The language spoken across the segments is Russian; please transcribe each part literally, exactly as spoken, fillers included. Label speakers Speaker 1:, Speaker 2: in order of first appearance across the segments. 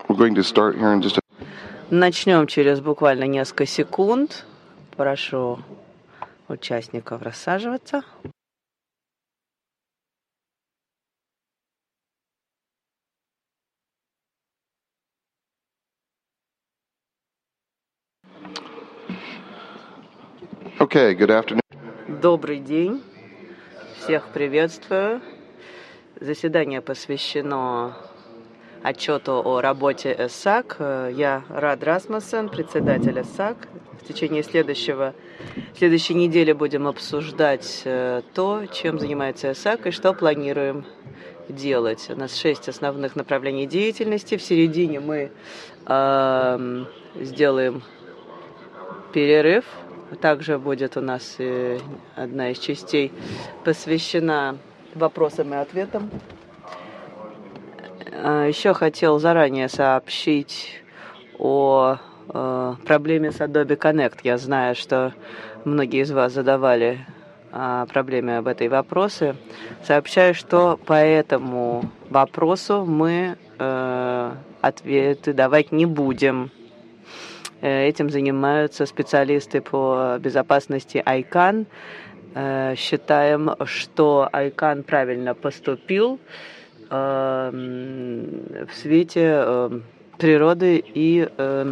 Speaker 1: We're going to start here in just a...
Speaker 2: Начнем через буквально несколько секунд. Прошу участников рассаживаться.
Speaker 1: Okay, good afternoon.
Speaker 2: Добрый день. Всех приветствую. Заседание посвящено отчету о работе ЭСАК. Я Рад Расмуссен, председатель ЭСАК. В течение следующего, следующей недели будем обсуждать то, чем занимается ЭСАК и что планируем делать. У нас шесть основных направлений деятельности. В середине мы э, сделаем перерыв. Также будет у нас и одна из частей посвящена вопросам и ответам. Еще хотел заранее сообщить о э, проблеме с Adobe Connect. Я знаю, что многие из вас задавали о проблеме об этой вопросе. Сообщаю, что по этому вопросу мы э, ответы давать не будем. Этим занимаются специалисты по безопасности айкан. Считаем, что айкан правильно поступил в свете природы и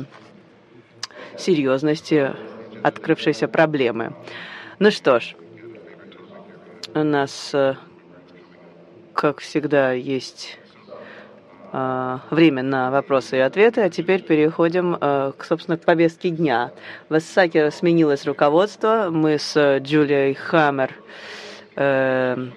Speaker 2: серьезности открывшейся проблемы. Ну что ж, у нас, как всегда, есть время на вопросы и ответы, а теперь переходим, к, собственно, к повестке дня. В ЭСАКе сменилось руководство. Мы с Джулией Хаммер э,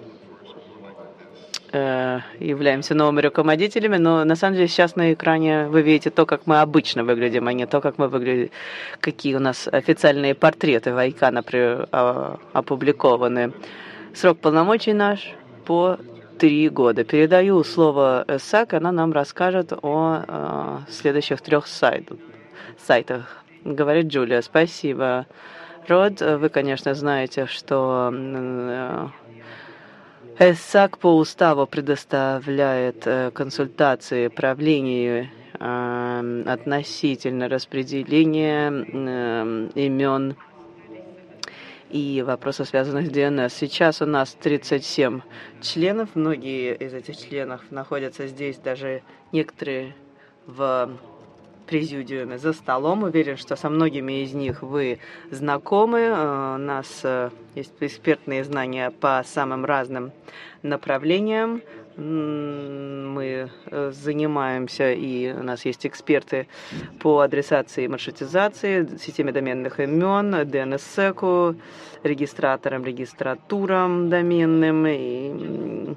Speaker 2: э, являемся новыми руководителями, но на самом деле сейчас на экране вы видите то, как мы обычно выглядим, а не то, как мы выглядим, какие у нас официальные портреты в айкан опубликованы. Срок полномочий наш по три года. Передаю слово ЭСАК, она нам расскажет о э, следующих трех сайтах. сайтах. Говорит Джулия. Спасибо, Род. Вы, конечно, знаете, что э, ЭСАК по уставу предоставляет э, консультации правлению э, относительно распределения э, имен и вопросов, связанных с ди эн эс. Сейчас у нас тридцать семь членов. Многие из этих членов находятся здесь, даже некоторые в президиуме за столом. Уверен, что со многими из них вы знакомы. У нас есть экспертные знания по самым разным направлениям. Мы занимаемся, и у нас есть эксперты по адресации и маршрутизации, системе доменных имен, ди эн эс-секу, регистраторам, регистратурам доменным и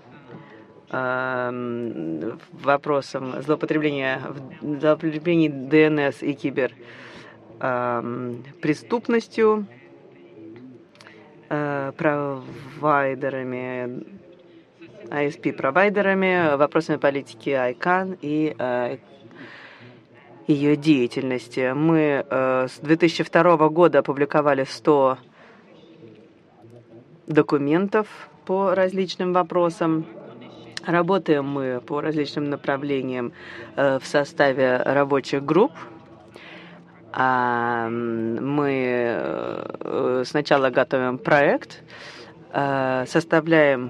Speaker 2: э, вопросам злоупотребления, злоупотребления ди эн эс и киберпреступностью, э, провайдерами, ай эс пи-провайдерами, вопросами политики айкан и э, ее деятельности. Мы э, с две тысячи второго года опубликовали сто документов по различным вопросам. Работаем мы по различным направлениям э, в составе рабочих групп. А, мы э, сначала готовим проект, э, составляем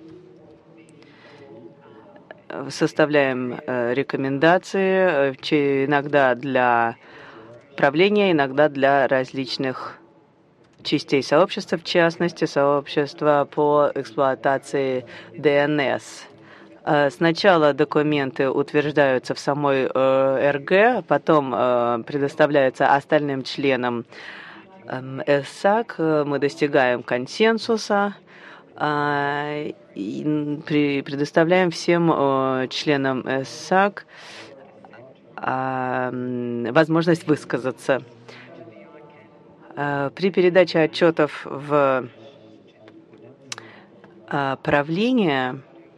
Speaker 2: составляем э, рекомендации, э, иногда для правления, иногда для различных частей сообщества, в частности, сообщества по эксплуатации ди эн эс. Э, сначала документы утверждаются в самой э, эр гэ, потом э, предоставляются остальным членам э, ЭСАК, мы достигаем консенсуса, и предоставляем всем членам ЭСАК возможность высказаться. При передаче отчетов в правление,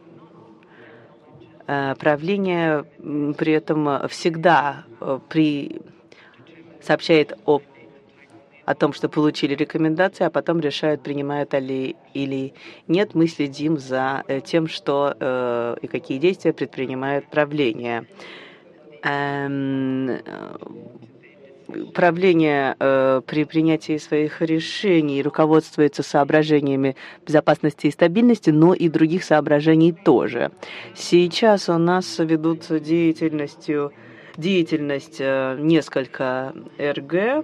Speaker 2: правление при этом всегда при, сообщает о о том, что получили рекомендации, а потом решают, принимают ли или нет. Мы следим за тем, что э, и какие действия предпринимает правление. эм, правление э, при принятии своих решений руководствуется соображениями безопасности и стабильности, но и других соображений тоже. Сейчас у нас ведут деятельностью, деятельность э, несколько эр гэ.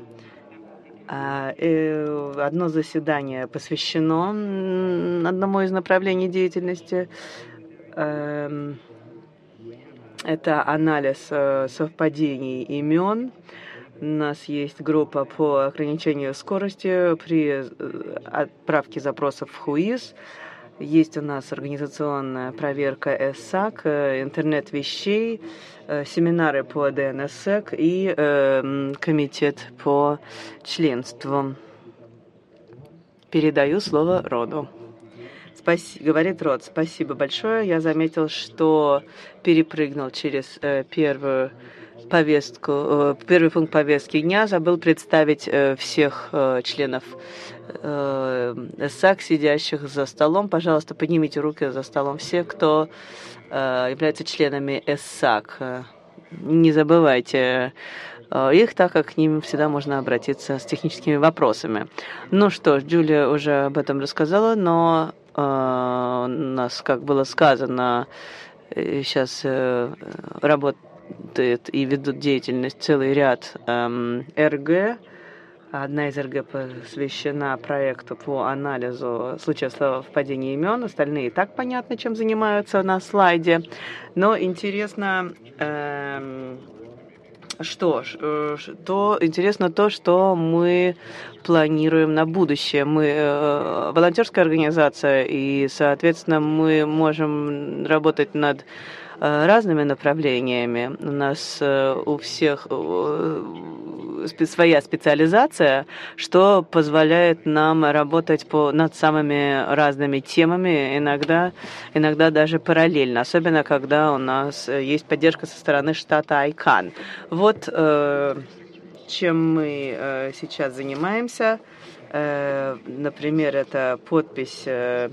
Speaker 2: Э, одно заседание посвящено одному из направлений деятельности. Э, это анализ э, совпадений имен. У нас есть группа по ограничению скорости при отправке запросов в хуиз. Есть у нас организационная проверка эссак, интернет вещей, семинары по дэ эн эс сек и э, комитет по членству. Передаю слово Роду. Спаси... Говорит Род, спасибо большое. Я заметил, что перепрыгнул через э, первую повестку, первый пункт повестки дня, забыл представить всех членов эссак, сидящих за столом. Пожалуйста, поднимите руки за столом все, кто является членами эссак. Не забывайте их, так как к ним всегда можно обратиться с техническими вопросами. Ну что ж, Джулия уже об этом рассказала, но у нас, как было сказано, сейчас работает и ведут деятельность целый ряд эм, эр гэ. Одна из эр гэ посвящена проекту по анализу случаев совпадения имен. Остальные и так понятно, чем занимаются на слайде. Но интересно, эм, что ж, э, то, интересно то, что мы планируем на будущее. Мы э, волонтерская организация, и, соответственно, мы можем работать над разными направлениями. У нас у всех своя специализация, что позволяет нам работать по, над самыми разными темами, иногда, иногда даже параллельно, особенно когда у нас есть поддержка со стороны штата Айкан. Вот чем мы сейчас занимаемся. Например, это подпись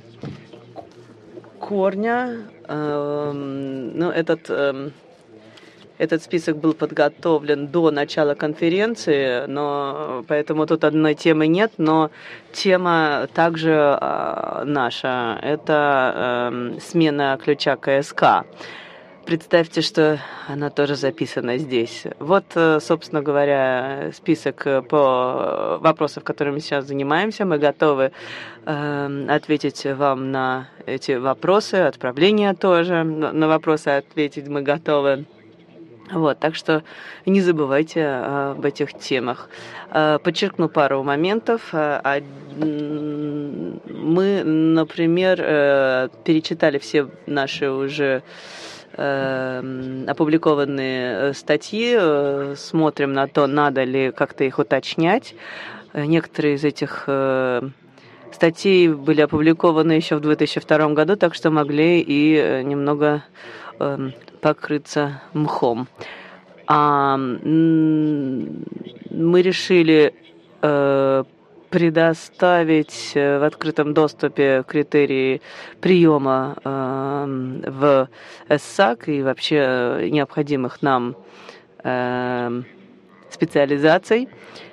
Speaker 2: корня. Ну, этот, этот список был подготовлен до начала конференции, но поэтому тут одной темы нет, но тема также наша. Это смена ключа ка эс ка. Представьте, что она тоже записана здесь. Вот, собственно говоря, список по вопросам, которыми мы сейчас занимаемся. Мы готовы э, ответить вам на эти вопросы, отправления тоже. На вопросы ответить мы готовы. Вот, так что не забывайте об этих темах. Подчеркну пару моментов. Мы, например, перечитали все наши уже опубликованные статьи, смотрим на то, надо ли как-то их уточнять. Некоторые из этих статей были опубликованы еще в две тысячи втором году, так что могли и немного покрыться мхом. А мы решили предоставить в открытом доступе критерии приема э, в эссак и вообще необходимых нам э, специализаций.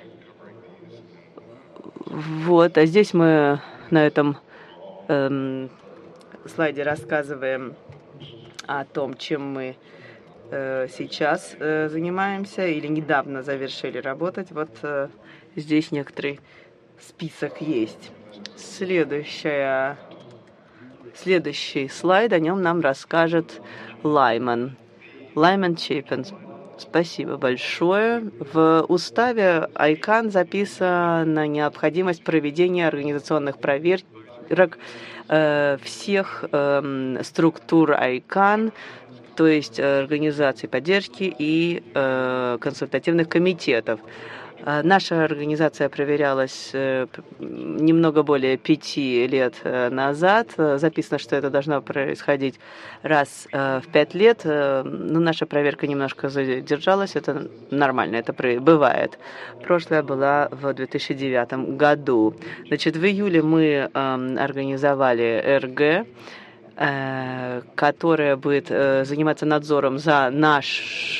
Speaker 2: Вот, а здесь мы на этом э, слайде рассказываем о том, чем мы э, сейчас э, занимаемся или недавно завершили работать. Вот э, здесь некоторые список есть. Следующая, следующий слайд, о нем нам расскажет Лайман. Лайман Чейпен. Спасибо большое. В уставе Айкан записана необходимость проведения организационных проверок э, всех э, структур Айкан, то есть организаций поддержки и э, консультативных комитетов. Наша организация проверялась немного более пяти лет назад. Записано, что это должно происходить раз в пять лет. Но наша проверка немножко задержалась. Это нормально, это бывает. Прошлая была в две тысячи девятом году. Значит, в июле мы организовали эр гэ, которая будет заниматься надзором за наш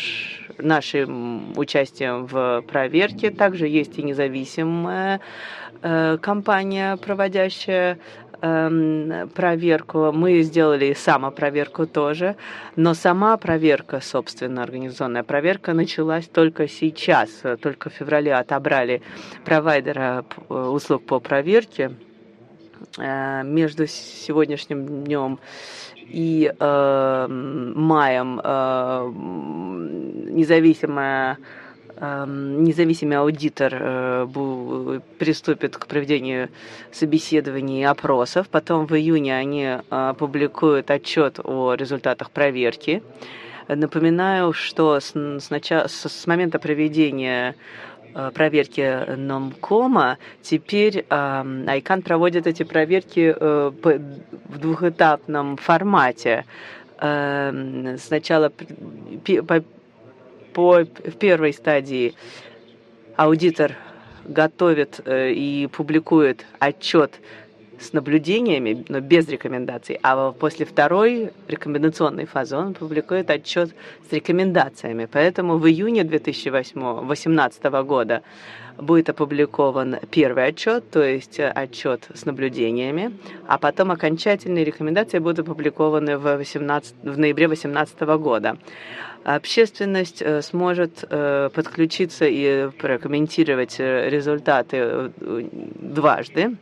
Speaker 2: нашим участием в проверке. Также есть и независимая э, компания, проводящая э, проверку. Мы сделали самопроверку тоже, но сама проверка, собственно, организационная проверка началась только сейчас. Только в феврале отобрали провайдера услуг по проверке. Э, между сегодняшним днем и э, маем э, независимая, э, независимый аудитор э, приступит к проведению собеседований и опросов. Потом в июне они э, публикуют отчет о результатах проверки. Напоминаю, что с, с, начала, с, с момента проведения проверки Номкома теперь э, Айкан проводит эти проверки э, по, в двухэтапном формате. Э, сначала по, по, в первой стадии аудитор готовит э, и публикует отчет с наблюдениями, но без рекомендаций, а после второй рекомендационной фазы он публикует отчет с рекомендациями. Поэтому в июне две тысячи восемнадцатого года будет опубликован первый отчет, то есть отчет с наблюдениями, а потом окончательные рекомендации будут опубликованы в, восемнадцатом, в ноябре две тысячи восемнадцатого года. Общественность сможет подключиться и прокомментировать результаты дважды.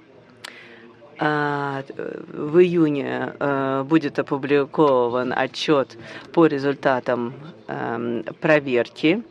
Speaker 2: В июне будет опубликован отчет по результатам проверки,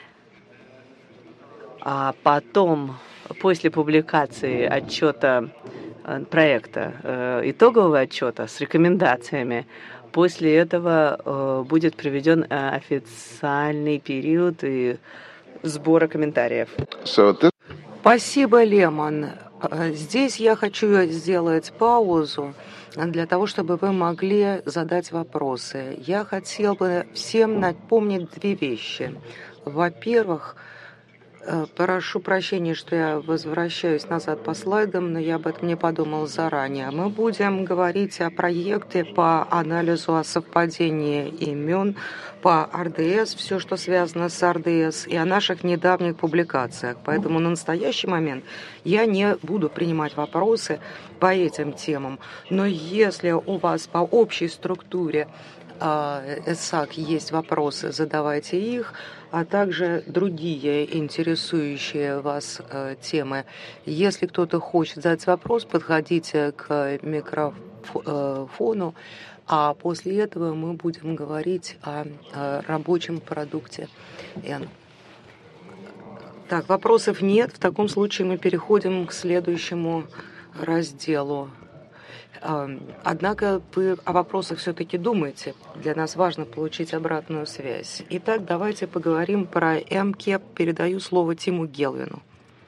Speaker 2: а потом, после публикации отчета проекта, итогового отчета с рекомендациями, после этого будет проведен официальный период и сбора комментариев.
Speaker 1: So this...
Speaker 3: Спасибо, Лемон. Здесь я хочу сделать паузу для того, чтобы вы могли задать вопросы. Я хотел бы всем напомнить две вещи. Во-первых, прошу прощения, что я возвращаюсь назад по слайдам, но я об этом не подумал заранее. Мы будем говорить о проекте по анализу о совпадении имен по эр дэ эс, все, что связано с эр дэ эс, и о наших недавних публикациях. Поэтому на настоящий момент я не буду принимать вопросы по этим темам. Но если у вас по общей структуре ЭСАК есть вопросы, задавайте их, а также другие интересующие вас э, темы. Если кто-то хочет задать вопрос, подходите к микрофону, а после этого мы будем говорить о, о рабочем продукте N. Так, вопросов нет. В таком случае мы переходим к следующему разделу. Однако вы о вопросах все-таки думаете. Для нас важно получить обратную связь. Итак, давайте поговорим про эм кей и пи. Передаю слово Тиму Гелвину.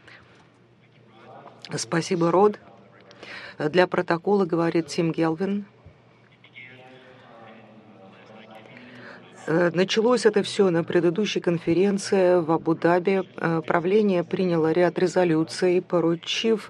Speaker 3: Спасибо, Род. Для протокола говорит Тим Гелвин. Началось это все на предыдущей конференции в Абу-Даби. Правление приняло ряд резолюций, поручив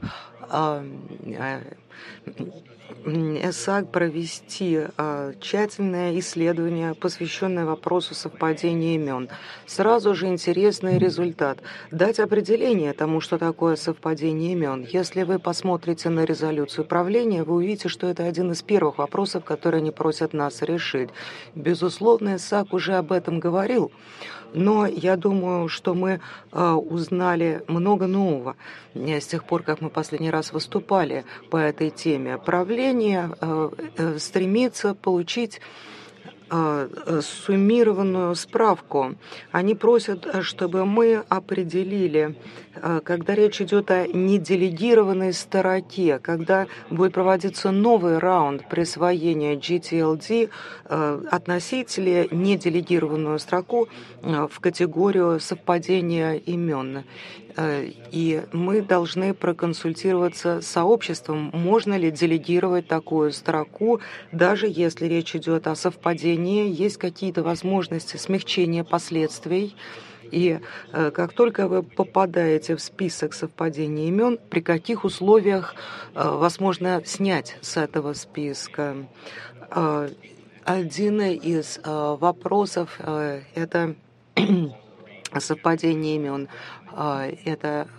Speaker 3: ЭСАК провести э, тщательное исследование, посвященное вопросу совпадения имен. Сразу же интересный результат. Дать определение тому, что такое совпадение имен. Если вы посмотрите на резолюцию правления, вы увидите, что это один из первых вопросов, которые они просят нас решить. Безусловно, ЭСАК уже об этом говорил. Но я думаю, что мы э, узнали много нового с тех пор, как мы последний раз выступали по этой теме. Правление э, э, стремится получить э, суммированную справку. Они просят, чтобы мы определили, э, когда речь идет о неделегированной строке, когда будет проводиться новый раунд присвоения джи ти эл ди, э, относить ли неделегированную строку э, в категорию совпадения имен. И мы должны проконсультироваться с сообществом, можно ли делегировать такую строку, даже если речь идет о совпадении, есть какие-то возможности смягчения последствий. И э, как только вы попадаете в список совпадения имен, при каких условиях э, вас можно снять с этого списка. Э, один из э, вопросов э, это совпадение имен. Это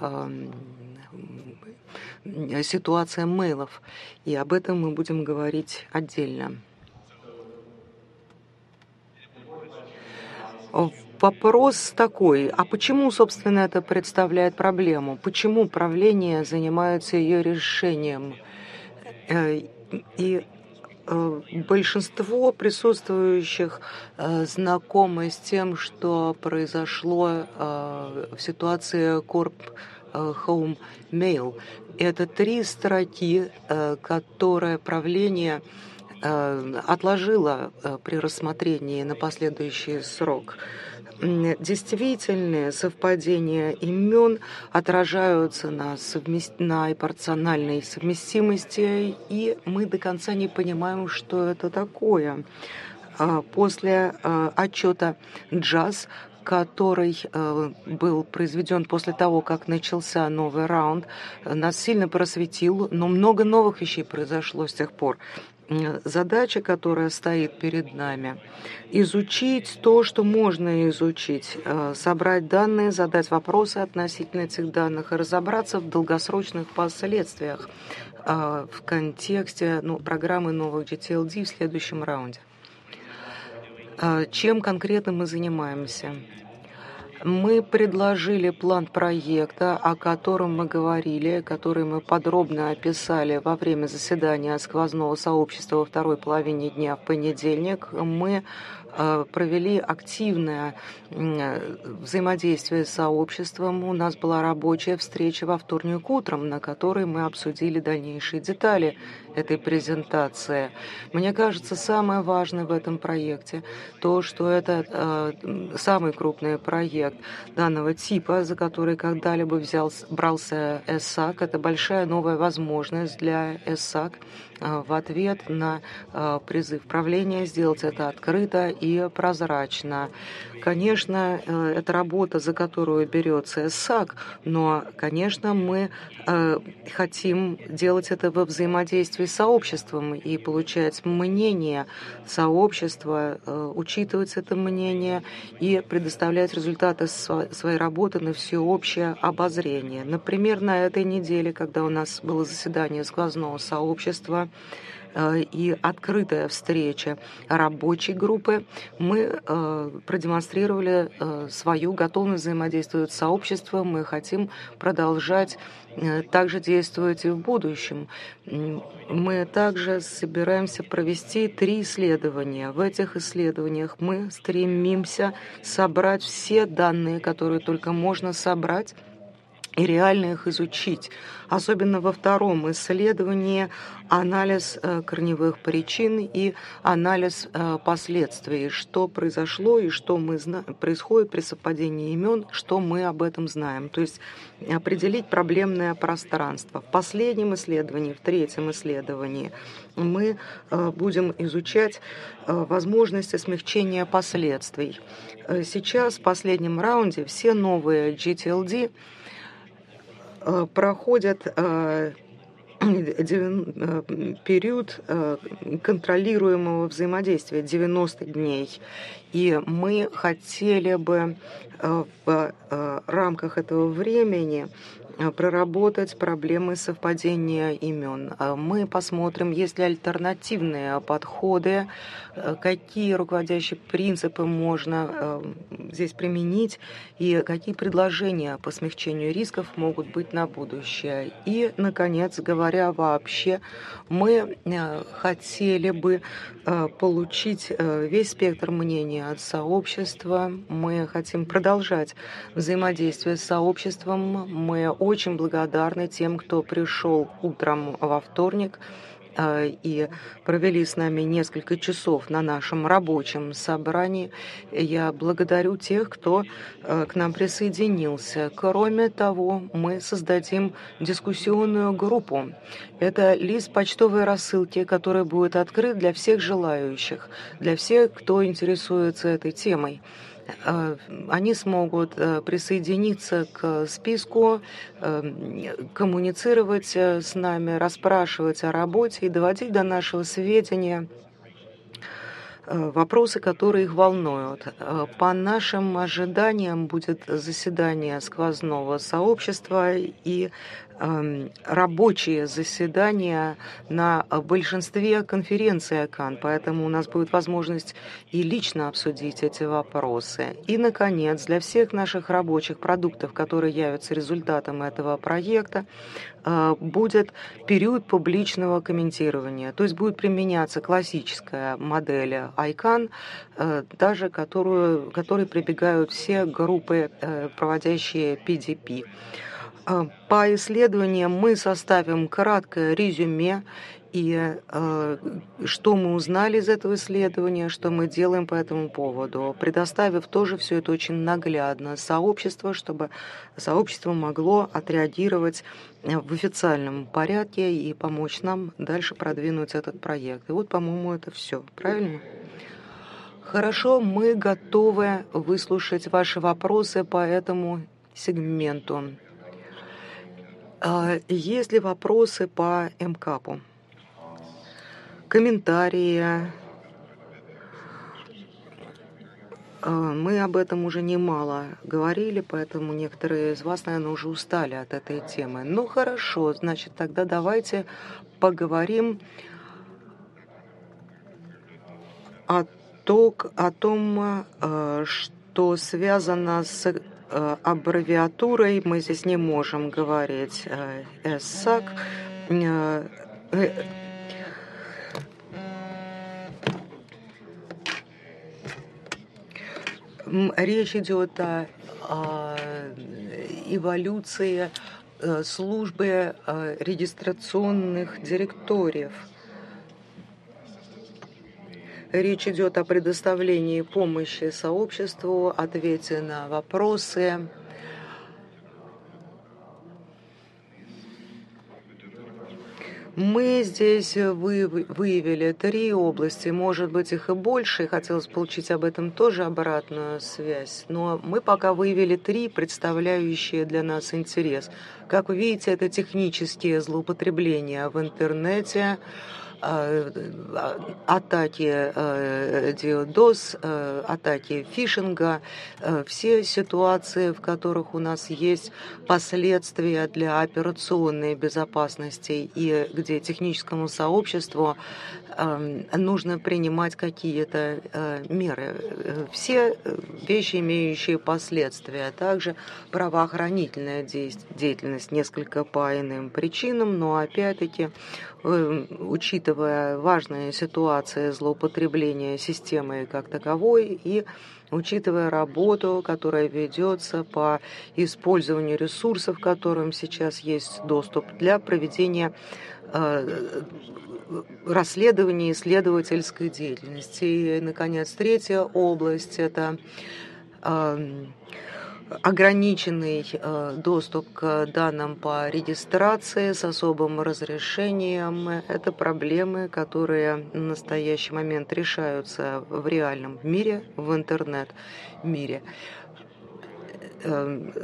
Speaker 3: ситуация мейлов, и об этом мы будем говорить отдельно. Вопрос такой, а почему, собственно, это представляет проблему? Почему правление занимается ее решением? И большинство присутствующих знакомы с тем, что произошло в ситуации Corp Home Mail. Это три строки, которые правление отложило при рассмотрении на последующий срок. Действительные совпадения имен отражаются на, совмест... на пропорциональной совместимости, и мы до конца не понимаем, что это такое. После отчета джаз, который был произведен после того, как начался новый раунд, нас сильно просветил, но много новых вещей произошло с тех пор. Задача, которая стоит перед нами, изучить то, что можно изучить, собрать данные, задать вопросы относительно этих данных и разобраться в долгосрочных последствиях в контексте ну, программы новых джи ти эл ди в следующем раунде. Чем конкретно мы занимаемся? Мы предложили план проекта, о котором мы говорили, который мы подробно описали во время заседания сквозного сообщества во второй половине дня в понедельник. Мы провели активное взаимодействие с сообществом. У нас была рабочая встреча во вторник утром, на которой мы обсудили дальнейшие детали этой презентации. Мне кажется, самое важное в этом проекте то, что это э, самый крупный проект данного типа, за который когда-либо взял, брался эссак. Это большая новая возможность для эссак э, в ответ на э, призыв правления сделать это открыто и прозрачно. Конечно, э, это работа, за которую берется эссак, но, конечно, мы э, хотим делать это во взаимодействии с сообществом и получать мнение сообщества, э, учитывать это мнение и предоставлять результаты своей работы на всеобщее обозрение. Например, на этой неделе, когда у нас было заседание сквозного сообщества и открытая встреча рабочей группы, мы э, продемонстрировали э, свою готовность взаимодействовать с сообществом. Мы хотим продолжать э, также действовать и в будущем. Мы также собираемся провести три исследования. В этих исследованиях мы стремимся собрать все данные, которые только можно собрать, и реально их изучить. Особенно во втором исследовании анализ э, корневых причин и анализ э, последствий, что произошло и что мы зна- происходит при совпадении имен, что мы об этом знаем. То есть определить проблемное пространство. В последнем исследовании, в третьем исследовании мы э, будем изучать э, возможности смягчения последствий. Э, сейчас в последнем раунде все новые джи ти эл ди проходят период контролируемого взаимодействия девяносто дней. И мы хотели бы в рамках этого времени проработать проблемы совпадения имен. Мы посмотрим, есть ли альтернативные подходы, какие руководящие принципы можно здесь применить и какие предложения по смягчению рисков могут быть на будущее. И, наконец, говоря вообще, мы хотели бы получить весь спектр мнений от сообщества. Мы хотим продолжать взаимодействие с сообществом. Мы очень благодарны тем, кто пришел утром во вторник и провели с нами несколько часов на нашем рабочем собрании. Я благодарю тех, кто к нам присоединился. Кроме того, мы создадим дискуссионную группу. Это лист почтовой рассылки, который будет открыт для всех желающих, для всех, кто интересуется этой темой. Они смогут присоединиться к списку, коммуницировать с нами, расспрашивать о работе и доводить до нашего сведения вопросы, которые их волнуют. По нашим ожиданиям будет заседание сквозного сообщества и рабочие заседания на большинстве конференций ОКАН, поэтому у нас будет возможность и лично обсудить эти вопросы. И, наконец, для всех наших рабочих продуктов, которые явятся результатом этого проекта, будет период публичного комментирования, то есть будет применяться классическая модель айкан, даже которую, которой прибегают все группы, проводящие пи ди пи. По исследованиям мы составим краткое резюме, и э, что мы узнали из этого исследования, что мы делаем по этому поводу, предоставив тоже все это очень наглядно сообществу, чтобы сообщество могло отреагировать в официальном порядке и помочь нам дальше продвинуть этот проект. И вот, по-моему, это все. Правильно? Хорошо, мы готовы выслушать ваши вопросы по этому сегменту. Есть ли вопросы по МКАПу? Комментарии? Мы об этом уже немало говорили, поэтому некоторые из вас, наверное, уже устали от этой темы. Ну хорошо, значит, тогда давайте поговорим о, то, о том, что связано с аббревиатурой. Мы здесь не можем говорить ЭСАК. Речь идет о, о эволюции службы регистрационных директориев. Речь идет о предоставлении помощи сообществу, ответе на вопросы. Мы здесь выявили три области, может быть, их и больше, и хотелось получить об этом тоже обратную связь, но мы пока выявили три, представляющие для нас интерес. Как вы видите, это технические злоупотребления в интернете, атаки диодос, атаки фишинга, все ситуации, в которых у нас есть последствия для операционной безопасности и где техническому сообществу нужно принимать какие-то меры. Все вещи, имеющие последствия, также правоохранительная деятельность несколько по иным причинам, но опять-таки, учитывая важные ситуации злоупотребления системой как таковой и учитывая работу, которая ведется по использованию ресурсов, к которым сейчас есть доступ для проведения э, расследования, исследовательской деятельности. И, наконец, третья область – это э, ограниченный э, доступ к данным по регистрации с особым разрешением. Это проблемы, которые в настоящий момент решаются в реальном мире, в интернет-мире, э,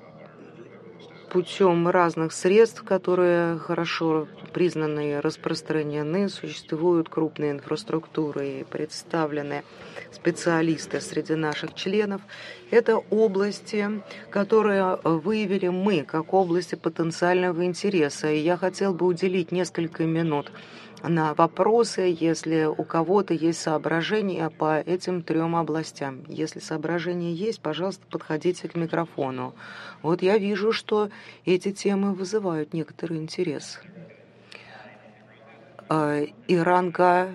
Speaker 3: путем разных средств, которые хорошо признаны и распространены. Существуют крупные инфраструктуры и представлены специалисты среди наших членов. Это области, которые выявили мы как области потенциального интереса. И я хотел бы уделить несколько минут на вопросы, если у кого-то есть соображения по этим трем областям. Если соображения есть, пожалуйста, подходите к микрофону. Вот я вижу, что эти темы вызывают некоторый интерес. Иранка,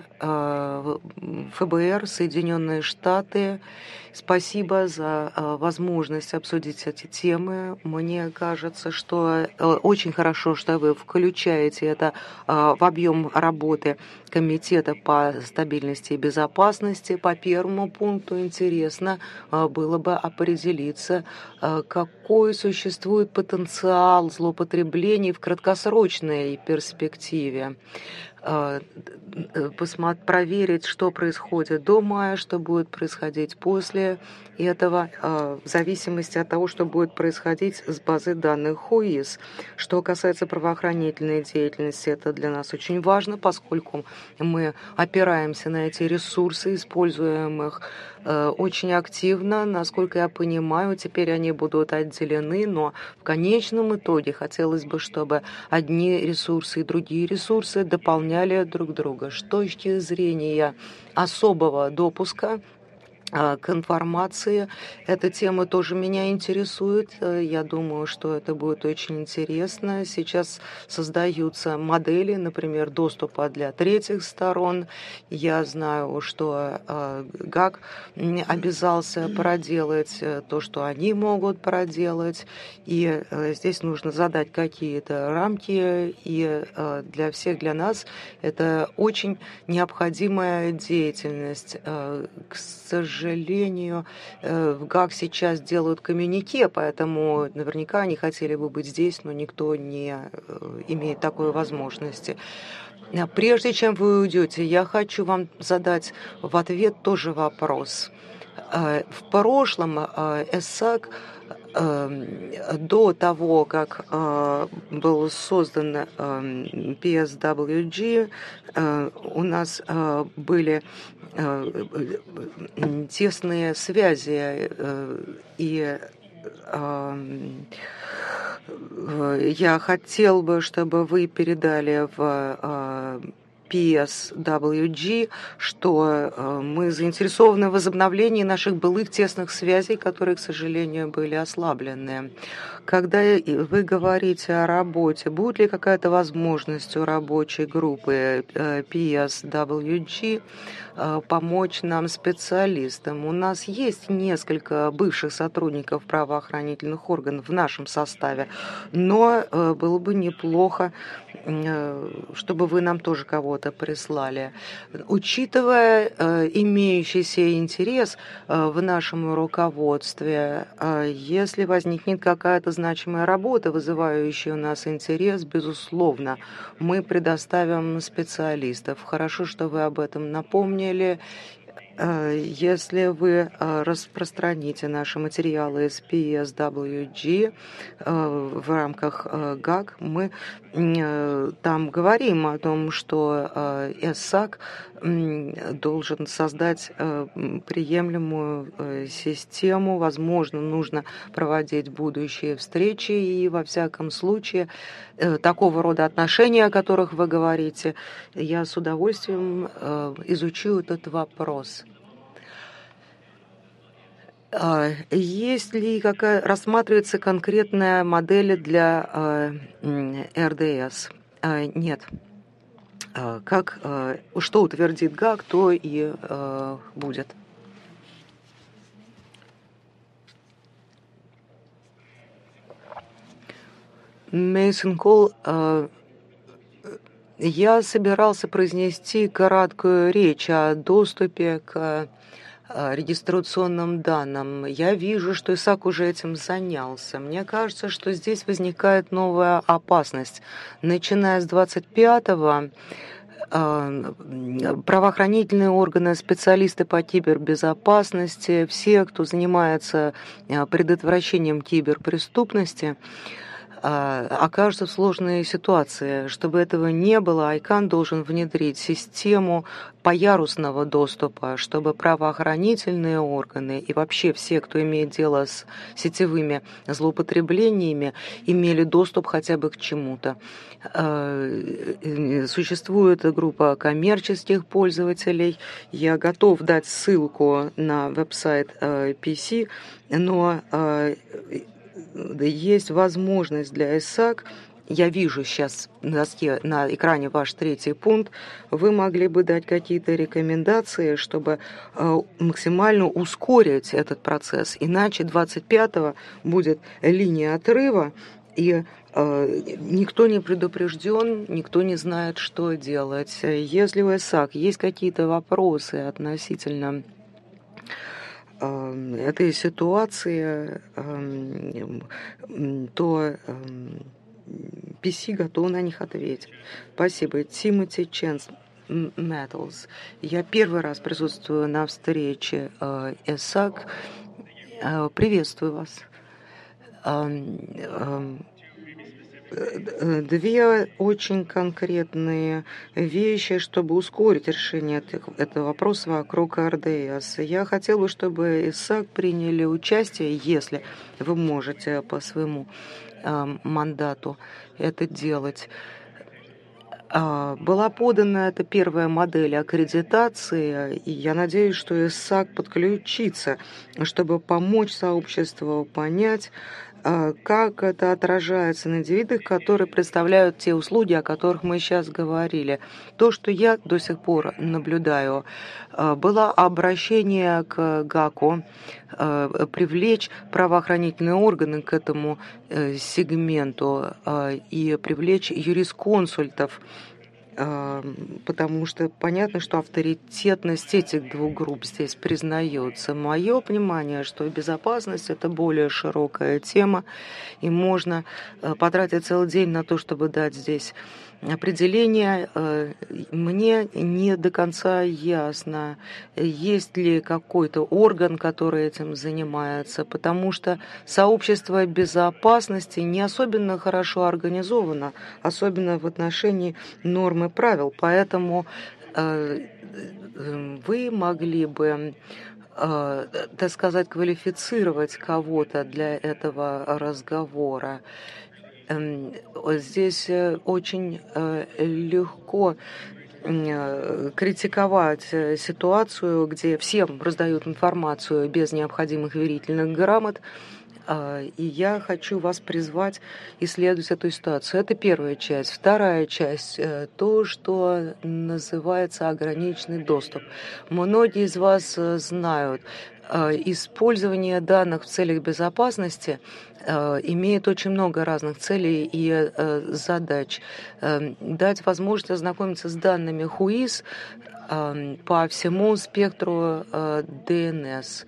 Speaker 3: ФБР, Соединенные Штаты. Спасибо за возможность обсудить эти темы. Мне кажется, что очень хорошо, что вы включаете это в объем работы Комитета по стабильности и безопасности. По первому пункту интересно было бы определиться, какой существует потенциал злоупотреблений в краткосрочной перспективе. посмотреть, проверить, что происходит до мая, что будет происходить после этого, в зависимости от того, что будет происходить с базой данных хуис. Что касается правоохранительной деятельности, это для нас очень важно, поскольку мы опираемся на эти ресурсы, используем их очень активно. Насколько я понимаю, теперь они будут отделены, но в конечном итоге хотелось бы, чтобы одни ресурсы и другие ресурсы дополняли друг друга. С точки зрения особого допуска к информации, эта тема тоже меня интересует. Я думаю, что это будет очень интересно. Сейчас создаются модели, например, доступа для третьих сторон. Я знаю, что ГАК обязался проделать то, что они могут проделать. И здесь нужно задать какие-то рамки. И для всех, для нас это очень необходимая деятельность. К сожалению, К сожалению, в ГАК сейчас делают коммюнике, поэтому наверняка они хотели бы быть здесь, но никто не имеет такой возможности. Прежде чем вы уйдете, я хочу вам задать в ответ тоже вопрос. В прошлом ЭСАК до того, как был создан пи эс дабл ю джи, у нас были тесные связи, и я хотел бы, чтобы вы передали в пи эс дабл ю джи, что мы заинтересованы в возобновлении наших былых тесных связей, которые, к сожалению, были ослаблены. Когда вы говорите о работе, будет ли какая-то возможность у рабочей группы пи эс дабл ю джи помочь нам, специалистам? У нас есть несколько бывших сотрудников правоохранительных органов в нашем составе, но было бы неплохо, чтобы вы нам тоже кого-то прислали. Учитывая имеющийся интерес в нашем руководстве, если возникнет какая-то значимая работа, вызывающая у нас интерес, безусловно, мы предоставим специалистов. Хорошо, что вы об этом напомнили. Если вы распространите наши материалы из пи эс дабл ю джи в рамках ГАК, мы там говорим о том, что ЭСАК должен создать приемлемую систему. Возможно, нужно проводить будущие встречи, и во всяком случае такого рода отношения, о которых вы говорите, я с удовольствием изучу этот вопрос. Есть ли какая рассматривается конкретная модель для эр дэ эс? Нет. Как, что утвердит ГАК, то и будет. Мейсон Кол, я собирался произнести краткую речь о доступе к регистрационным данным. Я вижу, что ИСАК уже этим занялся. Мне кажется, что здесь возникает новая опасность. Начиная с двадцать пятого правоохранительные органы, специалисты по кибербезопасности, все, кто занимается предотвращением киберпреступности, окажутся в сложной ситуации. Чтобы этого не было, ICANN должен внедрить систему поярусного доступа, чтобы правоохранительные органы и вообще все, кто имеет дело с сетевыми злоупотреблениями, имели доступ хотя бы к чему-то. Существует группа коммерческих пользователей. Я готов дать ссылку на веб-сайт пи си, но есть возможность для ИСАК. Я вижу сейчас на доске, на экране ваш третий пункт. Вы могли бы дать какие-то рекомендации, чтобы максимально ускорить этот процесс. Иначе двадцать пятого будет линия отрыва, и никто не предупрежден, никто не знает, что делать. Если у ИСАК есть какие-то вопросы относительно этой ситуации, то пи си готов на них ответить. Спасибо. Тимоти Ченс. Metals. Я первый раз присутствую на встрече э, ЭСАК. Э, приветствую вас. Э, э, Две очень конкретные вещи, чтобы ускорить решение этого вопроса вокруг эр дэ эс. Я хотела бы, чтобы ИСАК приняли участие, если вы можете по своему э, мандату это делать. Была подана эта первая модель аккредитации, и я надеюсь, что ИСАК подключится, чтобы помочь сообществу понять, как это отражается на индивидах, которые представляют те услуги, о которых мы сейчас говорили. То, что я до сих пор наблюдаю, было обращение к ГАКу, привлечь правоохранительные органы к этому сегменту и привлечь юрисконсультов, потому что понятно, что авторитетность этих двух групп здесь признается. Мое понимание, что безопасность – это более широкая тема, и можно потратить целый день на то, чтобы дать здесь определение. Мне не до конца ясно, есть ли какой-то орган, который этим занимается, потому что сообщество безопасности не особенно хорошо организовано, особенно в отношении норм и правил. Поэтому вы могли бы, так сказать, квалифицировать кого-то для этого разговора. Здесь очень легко критиковать ситуацию, где всем раздают информацию без необходимых верительных грамот. И я хочу вас призвать исследовать эту ситуацию. Это первая часть. Вторая часть – то, что называется ограниченный доступ. Многие из вас знают, использование данных в целях безопасности имеет очень много разных целей и задач. Дать возможность ознакомиться с данными ХУИС по всему спектру дэ эн эс.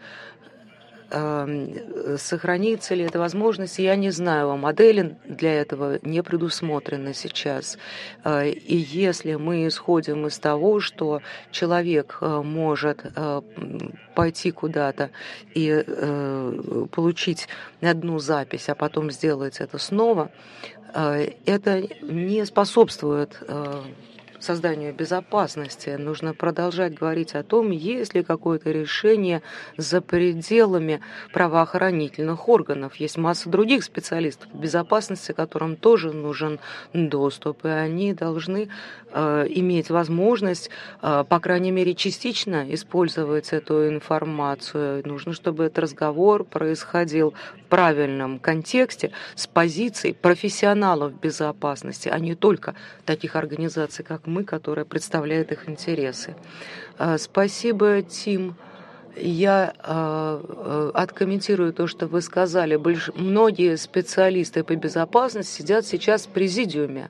Speaker 3: Сохранится ли эта возможность, я не знаю, а модели для этого не предусмотрены сейчас. И если мы исходим из того, что человек может пойти куда-то и получить одну запись, а потом сделать это снова, это не способствует созданию безопасности. Нужно продолжать говорить о том, есть ли какое-то решение за пределами правоохранительных органов. Есть масса других специалистов по безопасности, которым тоже нужен доступ, и они должны э, иметь возможность, э, по крайней мере, частично использовать эту информацию. Нужно, чтобы этот разговор происходил в правильном контексте, с позицией профессионалов безопасности, а не только таких организаций, как мы, которые представляют их интересы. Спасибо, Тим. Я э, откомментирую то, что вы сказали. Больш... Многие специалисты по безопасности сидят сейчас в президиуме.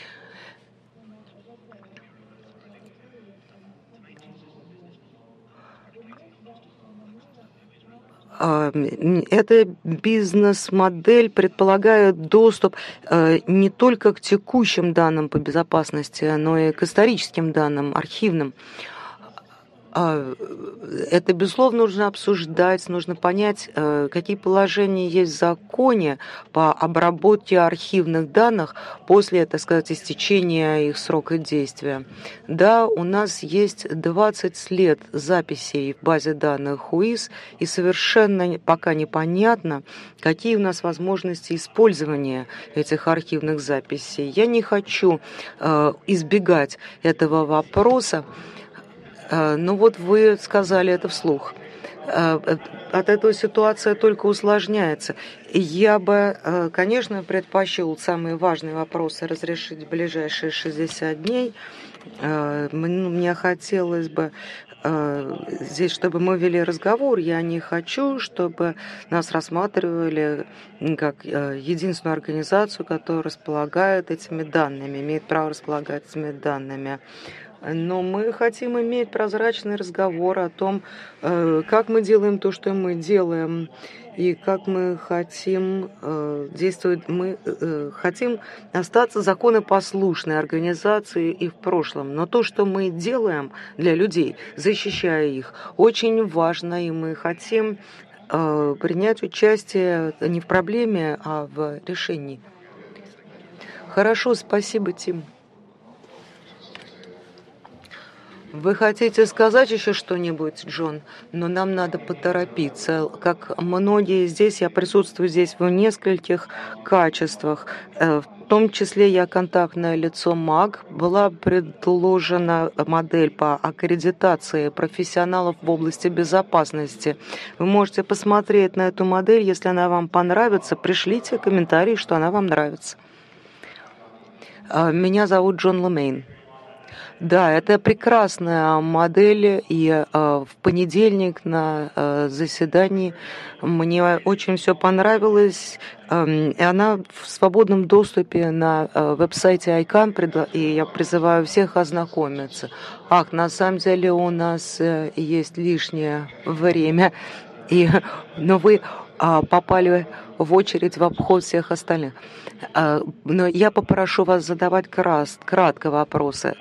Speaker 3: Эта бизнес-модель предполагает доступ не только к текущим данным по безопасности, но и к историческим данным, архивным. Это, безусловно, нужно обсуждать, нужно понять, какие положения есть в законе по обработке архивных данных после, так сказать, истечения их срока действия. Да, у нас есть двадцать лет записей в базе данных ХУИС, и совершенно пока непонятно, какие у нас возможности использования этих архивных записей. Я не хочу избегать этого вопроса, но вот вы сказали это вслух. От этого ситуация только усложняется. Я бы, конечно, предпочел самые важные вопросы разрешить в ближайшие шестьдесят дней. Мне хотелось бы здесь, чтобы мы вели разговор. Я не хочу, чтобы нас рассматривали как единственную организацию, которая располагает этими данными, имеет право располагать этими данными. Но мы хотим иметь прозрачный разговор о том, как мы делаем то, что мы делаем, и как мы хотим действовать. Мы хотим остаться законопослушной организацией и в прошлом. Но то, что мы делаем для людей, защищая их, очень важно, и мы хотим принять участие не в проблеме, а в решении. Хорошо, спасибо, Тим. Вы хотите сказать еще что-нибудь, Джон? Но нам надо поторопиться. Как многие здесь, я присутствую здесь в нескольких качествах. В том числе я контактное лицо МАГ. Была предложена модель по аккредитации профессионалов в области безопасности. Вы можете посмотреть на эту модель. Если она вам понравится, пришлите комментарий, что она вам нравится. Меня зовут Джон Ломейн. Да, это прекрасная модель, и э, в понедельник на э, заседании мне очень все понравилось, э, и она в свободном доступе на э, веб-сайте айкан, и я призываю всех ознакомиться. Ах, на самом деле у нас э, есть лишнее время, и, но вы э, попали в очередь в обход всех остальных. Но я попрошу вас задавать кратко вопросы.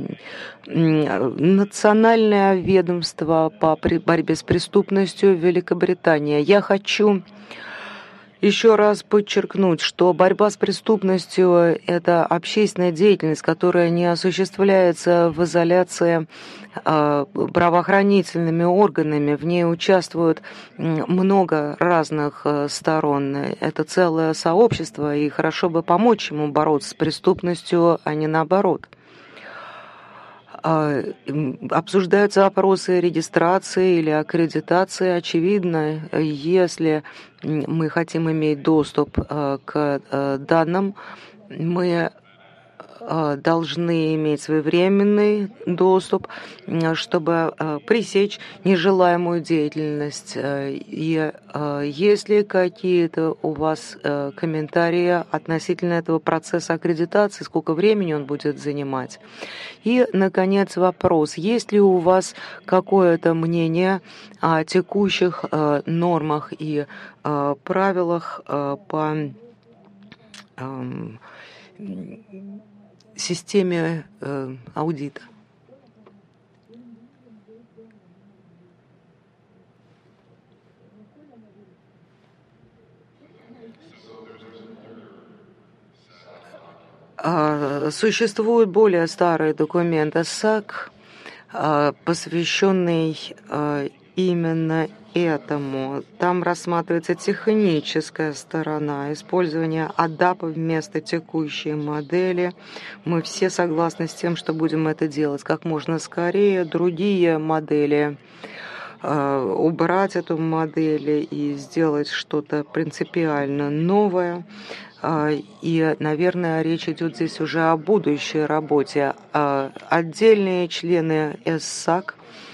Speaker 3: Национальное ведомство по борьбе с преступностью Великобритании. Я хочу еще раз подчеркнуть, что борьба с преступностью – это общественная деятельность, которая не осуществляется в изоляции правоохранительными органами. В ней участвуют много разных сторон. Это целое сообщество, и хорошо бы помочь ему бороться с преступностью, а не наоборот. Обсуждаются вопросы регистрации или аккредитации. Очевидно, если мы хотим иметь доступ к данным, мы должны иметь своевременный доступ, чтобы пресечь нежелаемую деятельность. И есть ли какие-то у вас комментарии относительно этого процесса аккредитации, сколько времени он будет занимать? И, наконец, вопрос. Есть ли у вас какое-то мнение о текущих нормах и правилах по системе э, аудита? А, существует более старый документ ЭСАК, а, посвященный а, именно этому. Там рассматривается техническая сторона использования АДАПа вместо текущей модели. Мы все согласны с тем, что будем это делать как можно скорее. Другие модели, э, убрать эту модель и сделать что-то принципиально новое. Э, и, наверное, речь идет здесь уже о будущей работе. Э, отдельные члены ЭСАК,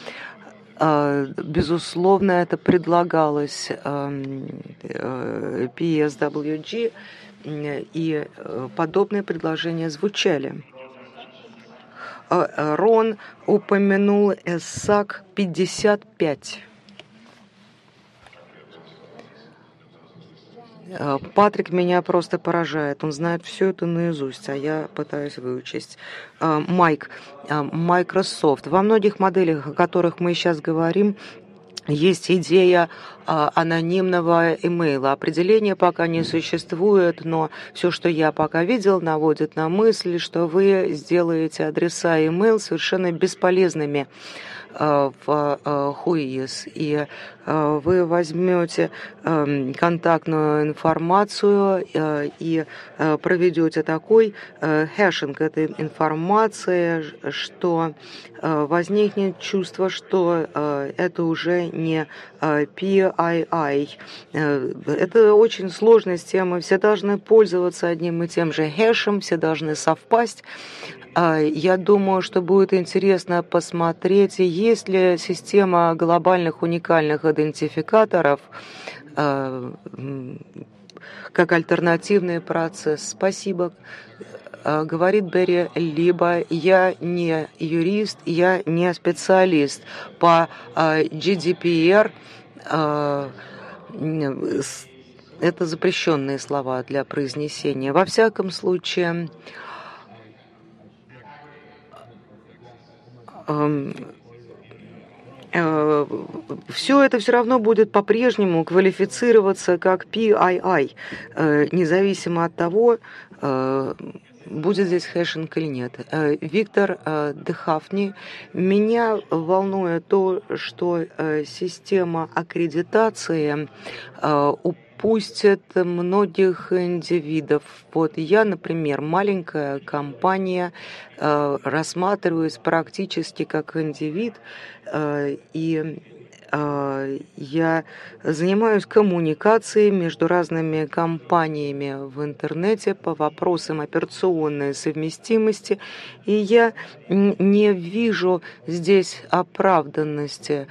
Speaker 3: безусловно, это предлагалось пи эс дабл ю джи, и подобные предложения звучали. Рон упомянул ЭСАК пятьдесят пять. Патрик меня просто поражает. Он знает все это наизусть, а я пытаюсь выучить. Майк, Microsoft. Во многих моделях, о которых мы сейчас говорим, есть идея а, анонимного имейла. Определения пока не существует, но все, что я пока видел, наводит на мысль, что вы сделаете адреса имейл совершенно бесполезными в хуис, и вы возьмете контактную информацию и проведете такой хэшинг этой информации, что возникнет чувство, что это уже не пи ай ай. Это очень сложная система, все должны пользоваться одним и тем же хэшем, все должны совпасть. Я думаю, что будет интересно посмотреть, есть ли система глобальных уникальных идентификаторов, как альтернативный процесс. Спасибо. Говорит Берри, либо я не юрист, я не специалист по джи ди пи ар. Это запрещенные слова для произнесения. Во всяком случае, все это все равно будет по-прежнему квалифицироваться как пи ай ай, независимо от того, будет здесь хэшинг или нет. Виктор Дехафни, меня волнует то, что система аккредитации упустит многих индивидов. Вот я, например, маленькая компания, рассматриваюсь практически как индивид, и я занимаюсь коммуникацией между разными компаниями в интернете по вопросам операционной совместимости, и я не вижу здесь оправданности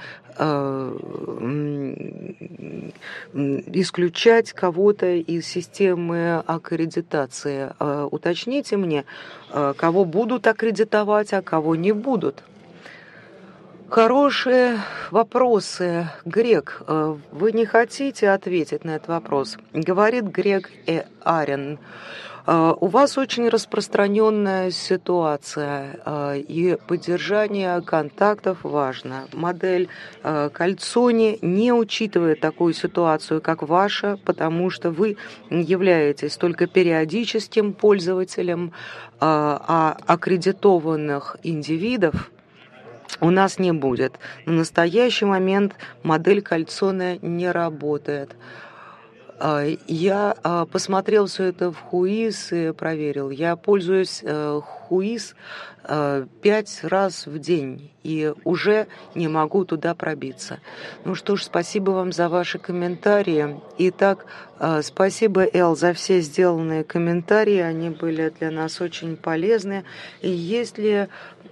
Speaker 3: исключать кого-то из системы аккредитации. Уточните мне, кого будут аккредитовать, а кого не будут. Хорошие вопросы. Грег, вы не хотите ответить на этот вопрос? Говорит Грег Э. Арен. У вас очень распространенная ситуация, и поддержание контактов важно. Модель Кальцони не учитывает такую ситуацию, как ваша, потому что вы являетесь только периодическим пользователем, а аккредитованных индивидов у нас не будет. На настоящий момент модель Кальцоне не работает. Я посмотрел все это в Хуиз и проверил. Я пользуюсь Хуиз пять раз в день и уже не могу туда пробиться. Ну что ж, спасибо вам за ваши комментарии. Итак, спасибо, Эл, за все сделанные комментарии. Они были для нас очень полезны. И если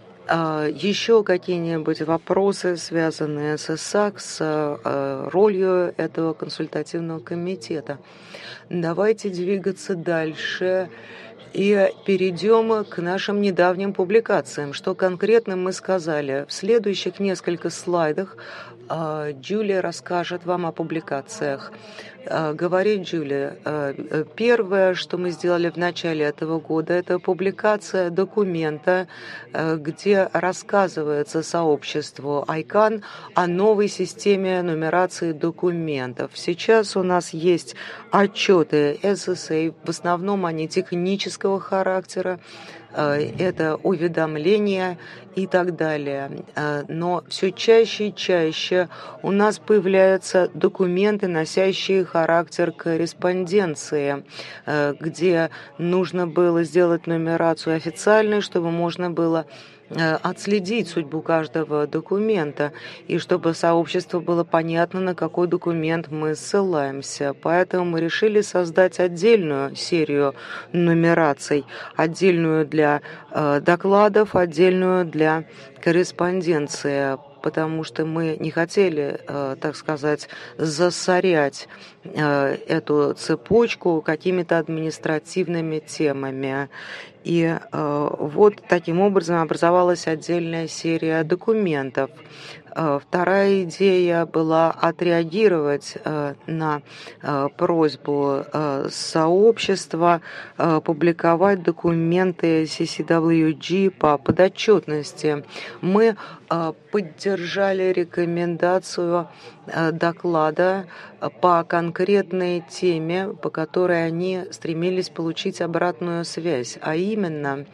Speaker 3: еще какие-нибудь вопросы, связанные с ИСАК, с ролью этого консультативного комитета. Давайте двигаться дальше и перейдем к нашим недавним публикациям. Что конкретно мы сказали? В следующих нескольких слайдах Джулия расскажет вам о публикациях. Говорит Джулия, первое, что мы сделали в начале этого года, это публикация документа, где рассказывается сообществу айкан о новой системе нумерации документов. Сейчас у нас есть отчеты эс эс эй, в основном они технического характера, это уведомления и так далее. Но все чаще и чаще у нас появляются документы, носящие характер корреспонденции, где нужно было сделать нумерацию официальной, чтобы можно было отследить судьбу каждого документа, и чтобы сообществу было понятно, на какой документ мы ссылаемся. Поэтому мы решили создать отдельную серию нумераций, отдельную для э, докладов, отдельную для корреспонденции, потому что мы не хотели, э, так сказать, засорять э, эту цепочку какими-то административными темами. И э, вот таким образом образовалась отдельная серия документов. Э, вторая идея была отреагировать э, на э, просьбу э, сообщества э, публиковать документы си си дабл ю джи по подотчетности. Мы э, поддержали рекомендацию э, доклада по конкретной теме, по которой они стремились получить обратную связь, а именно,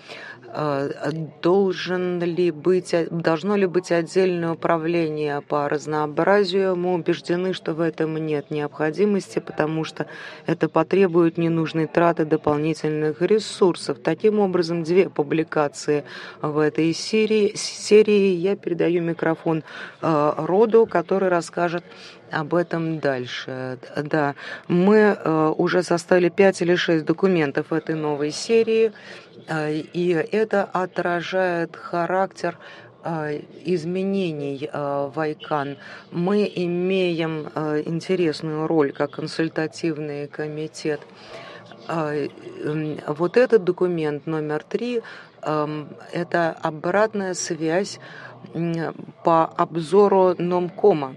Speaker 3: должен ли быть, должно ли быть отдельное управление по разнообразию. Мы убеждены, что в этом нет необходимости, потому что это потребует ненужной траты дополнительных ресурсов. Таким образом, две публикации в этой серии. серии. Я передаю микрофон Роду, который расскажет об этом дальше. Да, мы э, уже составили пять или шесть документов этой новой серии, э, и это отражает характер изменений в ICANN мы имеем интересную роль как консультативный комитет. Вот этот документ номер три – это обратная связь по обзору Номкома.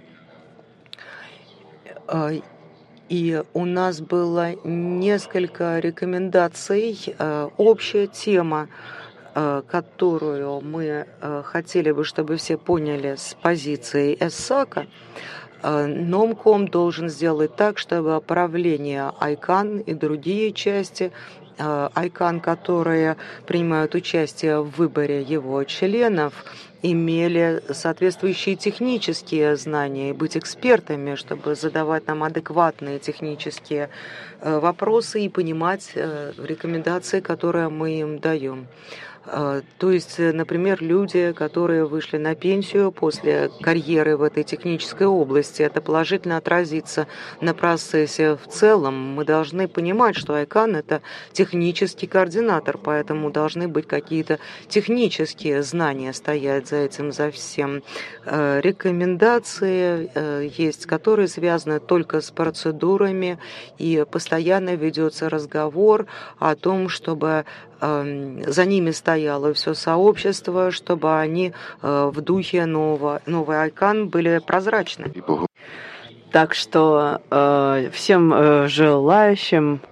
Speaker 3: И у нас было несколько рекомендаций, общая тема, которую мы хотели бы, чтобы все поняли с позиции ЭСАКа. Номком должен сделать так, чтобы правление ICANN и другие части ICANN, которые принимают участие в выборе его членов, имели соответствующие технические знания и быть экспертами, чтобы задавать нам адекватные технические вопросы и понимать рекомендации, которые мы им даем. То есть, например, люди, которые вышли на пенсию после карьеры в этой технической области, это положительно отразится на процессе в целом. Мы должны понимать, что ICANN – это технический координатор, поэтому должны быть какие-то технические знания стоять за этим, за всем. Рекомендации есть, которые связаны только с процедурами, и постоянно ведется разговор о том, чтобы за ними стояло все сообщество, чтобы они в духе нового, новой ICANN были прозрачны.
Speaker 2: Так что э, всем э, желающим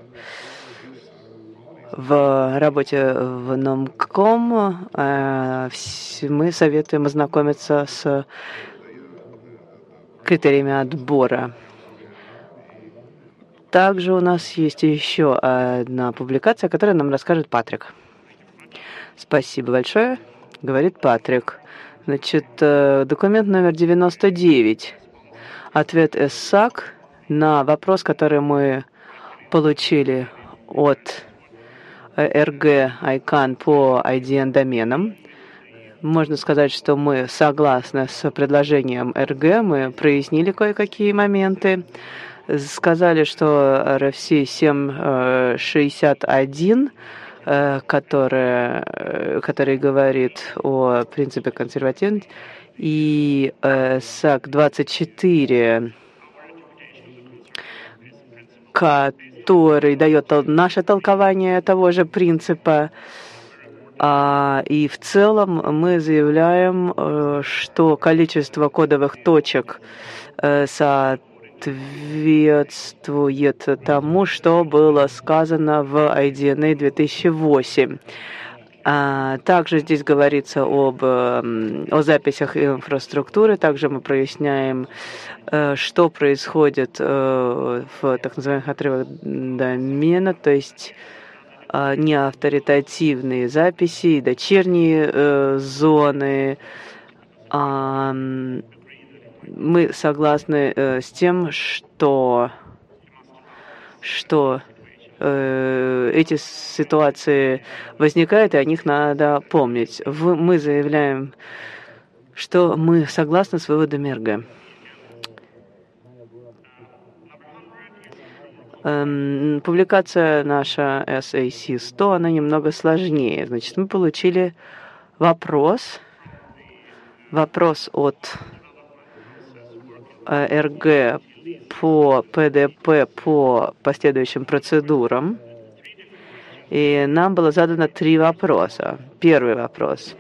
Speaker 2: в работе в Номком э, мы советуем ознакомиться с критериями отбора. Также у нас есть еще одна публикация, которую нам расскажет Патрик. Спасибо большое, говорит Патрик. Значит, документ номер девяносто девять. Ответ ЭСАК на вопрос, который мы получили от эр джи ICANN по ай ди эн-доменам. Можно сказать, что мы согласны с предложением эр джи, мы прояснили кое-какие моменты. Сказали, что эр эф си семь шестьдесят один, который, который говорит о принципе консервативности, и САК двадцать четыре, который дает наше толкование того же принципа. И в целом мы заявляем, что количество кодовых точек соответствует соответствует тому, что было сказано в ай ди эн эй две тысячи восемь. Также здесь говорится об, о записях инфраструктуры. Также мы проясняем, что происходит в так называемых отрывах домена, то есть неавторитативные записи, дочерние зоны. Мы согласны э, с тем, что, что э, эти ситуации возникают, и о них надо помнить. В, мы заявляем, что мы согласны с выводами эр джи. Эм, публикация наша эс эй си сто, она немного сложнее. Значит, мы получили вопрос, вопрос от эр джи по пэ дэ пэ по последующим процедурам. И нам было задано три вопроса. Первый вопрос.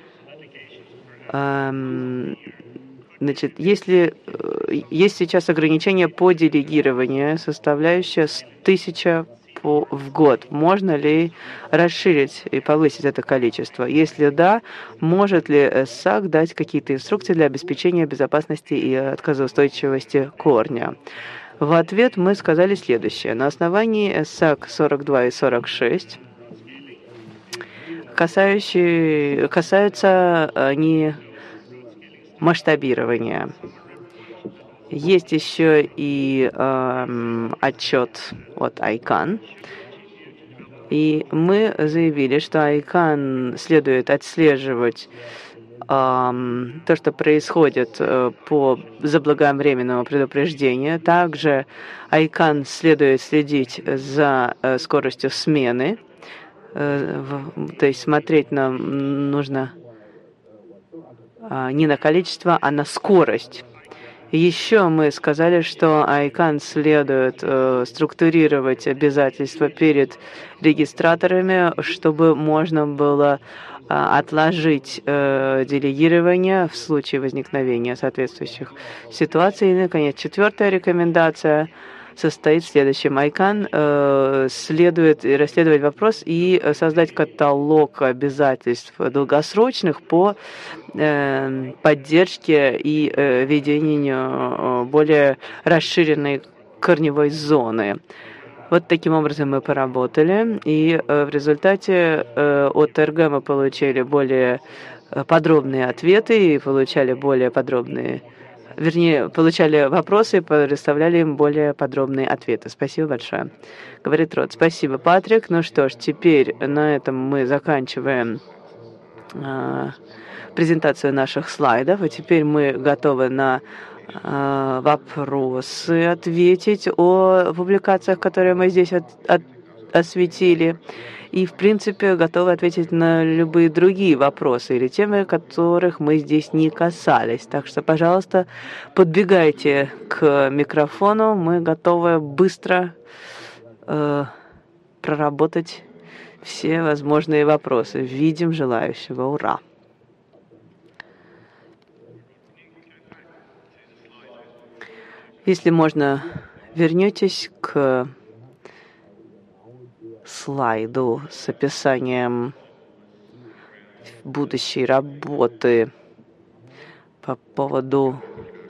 Speaker 2: Эм, значит, если есть сейчас ограничение по делегированию, составляющее тысяча в год, можно ли расширить и повысить это количество? Если да, может ли ЭСАК дать какие-то инструкции для обеспечения безопасности и отказоустойчивости корня? В ответ мы сказали следующее. На основании ЭСАК сорок два и сорок шесть касающие, касаются они масштабирования. Есть еще и э, отчет от ICANN. И мы заявили, что ICANN следует отслеживать э, то, что происходит э, по заблаговременному предупреждению. Также ICANN следует следить за э, скоростью смены. Э, в, то есть смотреть нам нужно не на количество, а на скорость. Еще мы сказали, что ICANN следует э, структурировать обязательства перед регистраторами, чтобы можно было э, отложить э, делегирование в случае возникновения соответствующих ситуаций. И, наконец, четвертая рекомендация состоит в следующем. ICANN э, следует расследовать вопрос и создать каталог обязательств долгосрочных по э, поддержке и э, ведению более расширенной корневой зоны. Вот таким образом мы поработали, и э, в результате э, от РГ мы получили более подробные ответы и получали более подробные Вернее, получали вопросы и предоставляли им более подробные ответы. Спасибо большое. Говорит Рот. Спасибо, Патрик. Ну что ж, теперь на этом мы заканчиваем э, презентацию наших слайдов. И теперь мы готовы на э, вопросы ответить о публикациях, которые мы здесь от, от, осветили. И, в принципе, готовы ответить на любые другие вопросы или темы, которых мы здесь не касались. Так что, пожалуйста, подбегайте к микрофону. Мы готовы быстро э, проработать все возможные вопросы. Видим желающего. Ура! Если можно, вернетесь к слайду с описанием будущей работы по поводу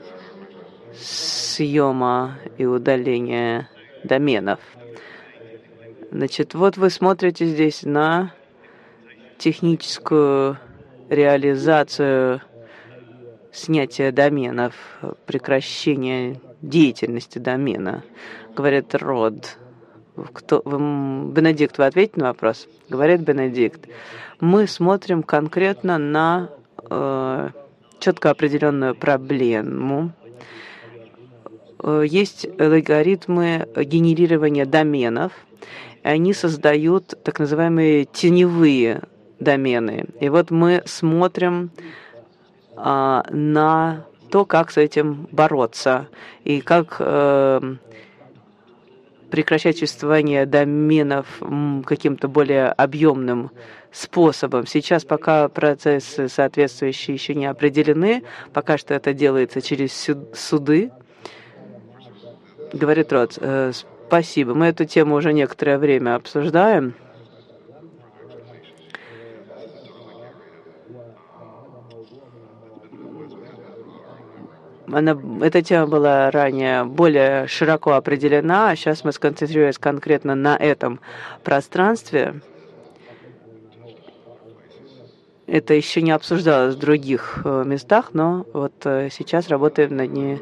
Speaker 2: съема и удаления доменов. Значит, вот вы смотрите здесь на техническую реализацию снятия доменов, прекращения деятельности домена. Говорит Род. Кто, вы, Бенедикт, вы ответите на вопрос? Говорит Бенедикт. Мы смотрим конкретно на э, четко определенную проблему. Э, есть алгоритмы генерирования доменов. Они создают так называемые теневые домены. И вот мы смотрим э, на то, как с этим бороться и как э, прекращать существование доменов каким-то более объемным способом. Сейчас пока процессы соответствующие еще не определены, пока что это делается через суды. Говорит Рот, э, спасибо. Мы эту тему уже некоторое время обсуждаем. Она, эта тема была ранее более широко определена, а сейчас мы сконцентрируемся конкретно на этом пространстве. Это еще не обсуждалось в других местах, но вот сейчас работаем над ней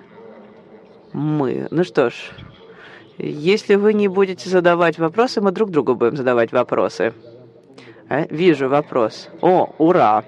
Speaker 2: мы. Ну что ж, если вы не будете задавать вопросы, мы друг другу будем задавать вопросы. А? Вижу вопрос. О, ура!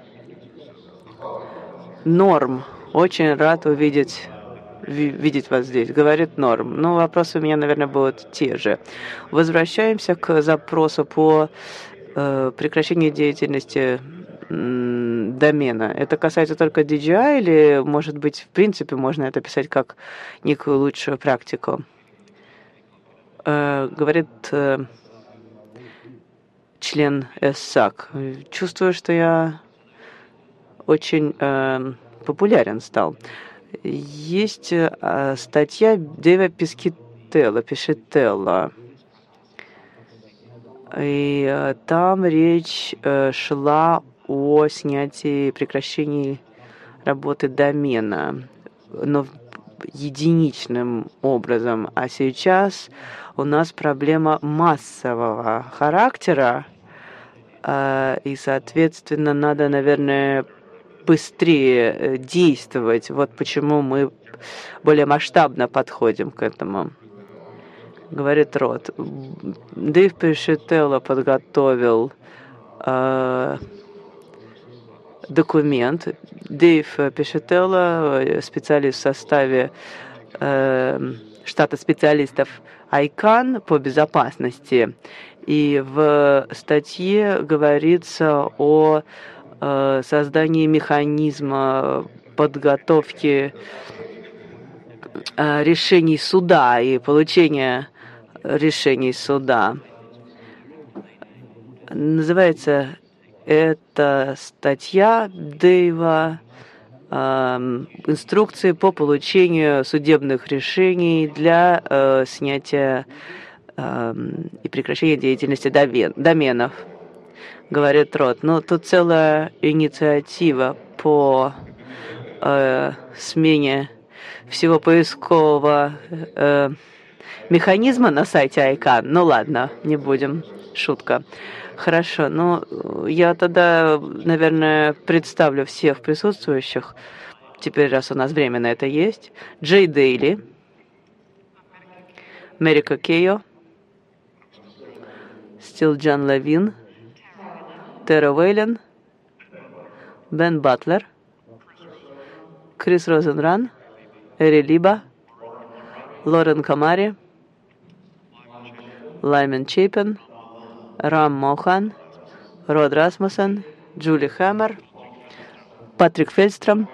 Speaker 2: Норм. Очень рад увидеть видеть вас здесь, говорит Норм. Но вопросы у меня, наверное, будут те же. Возвращаемся к запросу по э, прекращению деятельности м, домена. Это касается только ди джи ай или, может быть, в принципе, можно это писать как некую лучшую практику? Э, говорит э, член эссак. Чувствую, что я очень... Э, популярен стал. Есть э, статья Дэйва Пискителла, Пишителла. И э, там речь э, шла о снятии, прекращении работы домена, но единичным образом. А сейчас у нас проблема массового характера, э, и, соответственно, надо, наверное, быстрее действовать. Вот почему мы более масштабно подходим к этому. Говорит Рот. Дэйв Пишителло подготовил э, документ. Дэйв Пишителло, специалист в составе э, штата специалистов ICANN по безопасности. И в статье говорится о создании механизма подготовки решений суда и получения решений суда. Называется эта статья Дэйва «Инструкции по получению судебных решений для э, снятия э, и прекращения деятельности доменов», говорит Род. Но тут целая инициатива по э, смене всего поискового э, механизма на сайте айкан. Ну ладно, не будем. Шутка. Хорошо, ну я тогда, наверное, представлю всех присутствующих. Теперь, раз у нас время на это есть. Джей Дейли, Мерика Кейо, Стилджан Левин, Тера Уэйлен, Бен Батлер, Крис Розенран, Эри Либа, Лорен Камари, Лаймен Чейпен, Рам Мохан, Род Расмуссен, Джули Хэммер, Патрик Фельстром.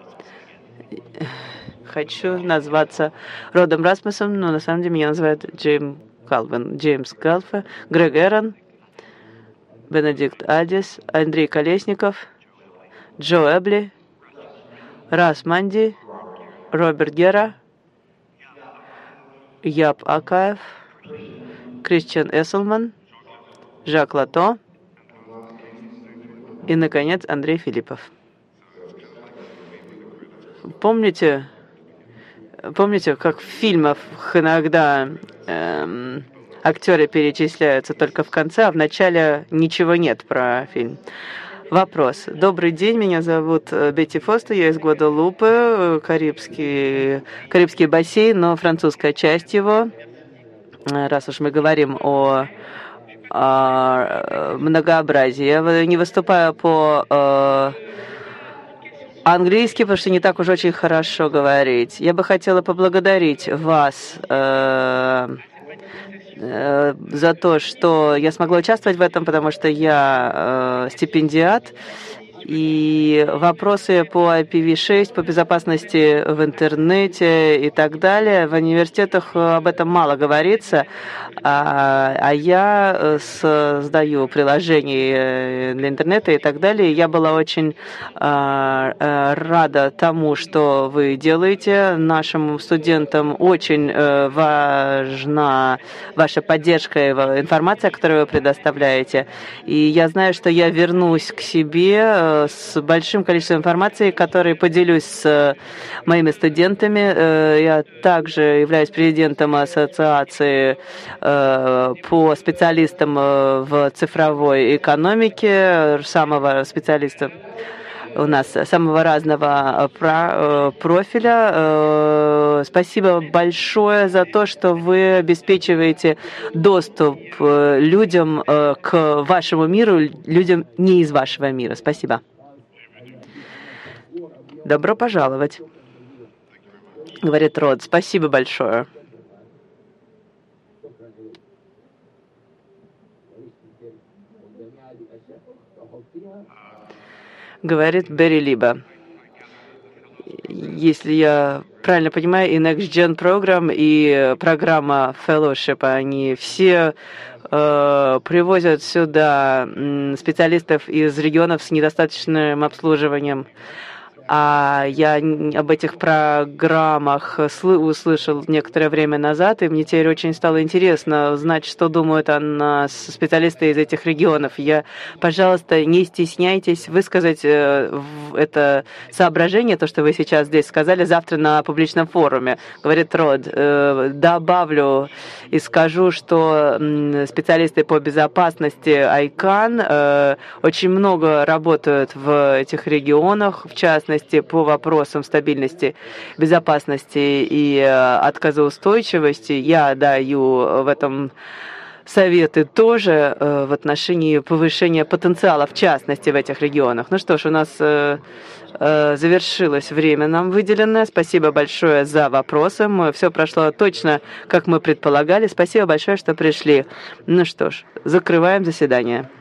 Speaker 2: Хочу назваться Родом Расмуссом, но на самом деле меня называют Джейм Калвин, Джеймс Галфе, Грег Эрон, Бенедикт Адис, Андрей Колесников, Джо Эбли, Рас Манди, Роберт Гера, Яб Акаев, Кристиан Эсселман, Жак Лато и, наконец, Андрей Филиппов. Помните, помните, как в фильмах иногда эм, актеры перечисляются только в конце, а в начале ничего нет про фильм? Вопрос. Добрый день, меня зовут Бетти Фостер, я из Гваделупы, Карибский, Карибский бассейн, но французская часть его. Раз уж мы говорим о многообразие. Я не выступаю по э, английски, потому что не так уж очень хорошо говорить. Я бы хотела поблагодарить вас э, э, за то, что я смогла участвовать в этом, потому что я э, стипендиат. И вопросы по ай пи ви шесть, по безопасности в интернете и так далее, в университетах об этом мало говорится, а, а я создаю приложения для интернета и так далее. Я была очень а, а, рада тому, что вы делаете. Нашим студентам очень а, важна ваша поддержка и информация, которую вы предоставляете. И я знаю, что я вернусь к себе с большим количеством информации, которой поделюсь с моими студентами. Я также являюсь президентом ассоциации по специалистам в цифровой экономике, самого специалиста у нас самого разного профиля. Спасибо большое за то, что вы обеспечиваете доступ людям к вашему миру, людям не из вашего мира. Спасибо. Добро пожаловать, говорит Род. Спасибо большое. Говорит Берри Либа. Если я правильно понимаю, и Next Gen Program, и программа Fellowship, они все э, привозят сюда специалистов из регионов с недостаточным обслуживанием. А я об этих программах услышал некоторое время назад, и мне теперь очень стало интересно узнать, что думают о нас специалисты из этих регионов. Я, пожалуйста, не стесняйтесь высказать это соображение, то, что вы сейчас здесь сказали, завтра на публичном форуме. Говорит Род. Добавлю и скажу, что специалисты по безопасности айкан очень много работают в этих регионах, в частности, по вопросам стабильности, безопасности и отказоустойчивости. Я даю в этом советы тоже в отношении повышения потенциала, в частности, в этих регионах. Ну что ж, у нас завершилось время нам выделенное. Спасибо большое за вопросы. Все прошло точно, как мы предполагали. Спасибо большое, что пришли. Ну что ж, закрываем заседание.